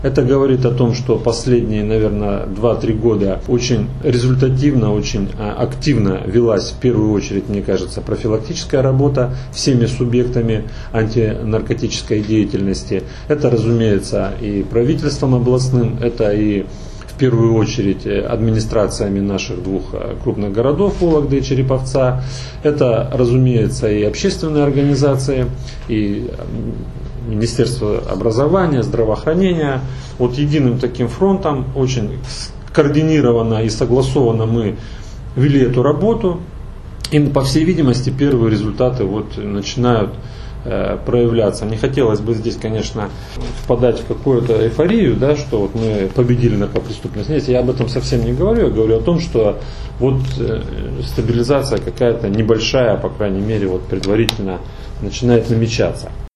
Это говорит о том, что последние, наверное, 2-3 года очень результативно, очень активно велась в первую очередь, мне кажется, профилактическая работа всеми субъектами антинаркотической деятельности. Это, разумеется, и правительством областным, это и в первую очередь администрациями наших двух крупных городов, Вологды и Череповца. Это, разумеется, и общественные организации, и Министерство образования, здравоохранения. Вот единым таким фронтом, очень координированно и согласованно мы вели эту работу. И, по всей видимости, первые результаты начинают проявляться. Не хотелось бы здесь, конечно, впадать в какую-то эйфорию, да, что мы победили наркопреступность. Нет, я об этом совсем не говорю. Я говорю о том, что стабилизация какая-то небольшая, по крайней мере, предварительно начинает намечаться.